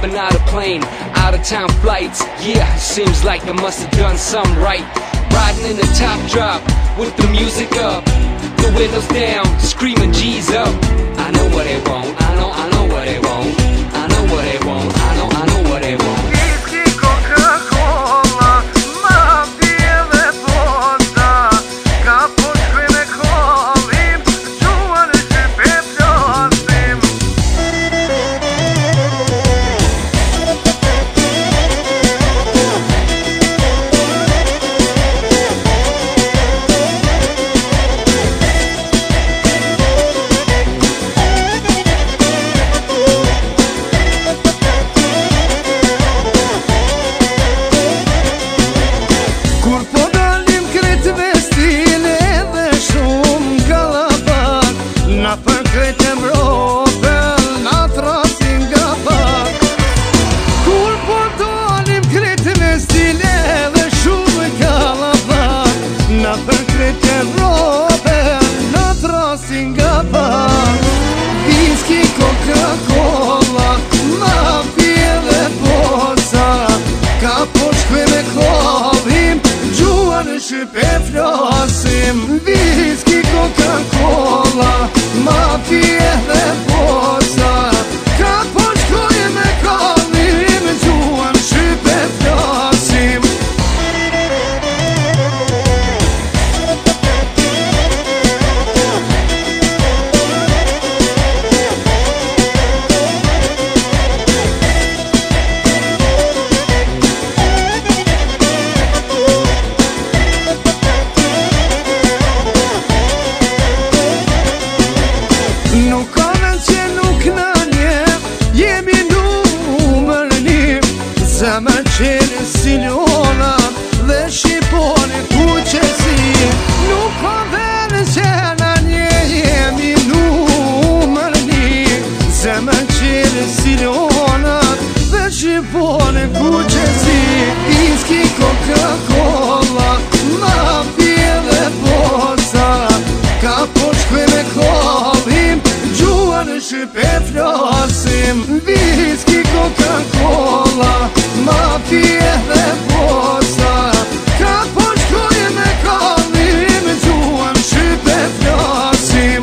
hopping out of plane, out of town flights. Yeah, seems like I must have done something right. Riding in the top drop with the music up, the windows down, screaming G's up. I know what they want, I know what they want, I know what they want, I know what they want. Whisky, Coca-Cola, ma bijele voda, kad počne kolim, čuvan šepe pljostim. Kur po dalim krejt me stile dhe shumë kallafak, na për krejt e mropel, na trasin nga pak. Kur po dalim krejt me stile dhe shumë kallafak, na për krejt e mropel, na trasin nga pak. Whisky, Coca-Cola, ma pije dhe posa, ka po shkve me kolim, gjuan shqipe flasim. Whisky, Coca-Cola, ma pije dhe posa, ka po shkve me kolim, gjuan shqipe flasim. Nuk ka vend që nuk na nje, jemi numër një. Zemër qenë si ljona dhe shqiponi kuqesi. Nuk ka vend që na nje, jemi numër një. Zemër qenë si ljona dhe shqiponi kuqesi. Whisky, Coca-Cola, ma pije dhe posa, ka po shkve me kolim, gjuan shqipe flasim. Whisky, Coca-Cola, ma pije dhe posa, ka po shkve me kolim, gjuan shqipe flasim.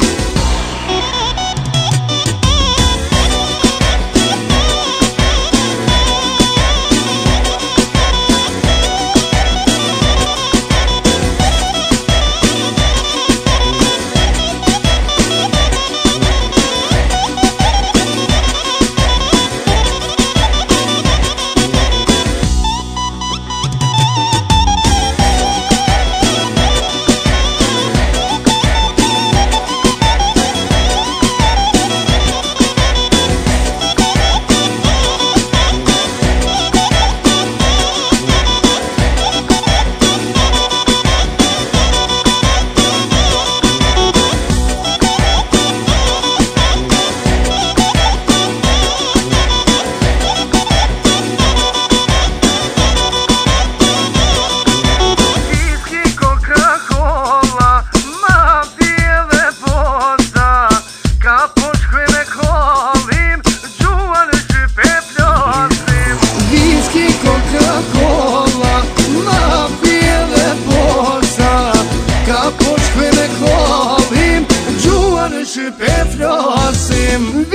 Shqipe flasim.